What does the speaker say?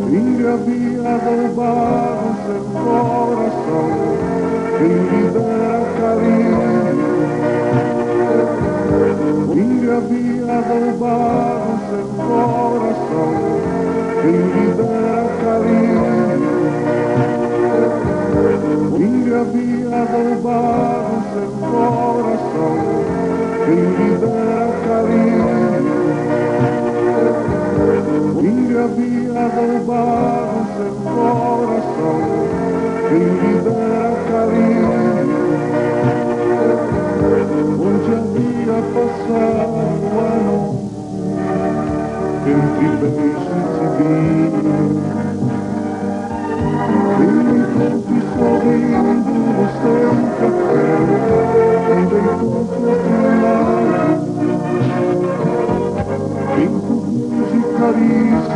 Havia roubado seu coração, quem lhe dera carinho. Havia roubado seu coração, quem lhe dera carinho. Havia roubado seu coração, quem lhe dera carinho. Havia roubado seu coração, quem lhe dera carinho. Onde havia passado a noite, entre beijos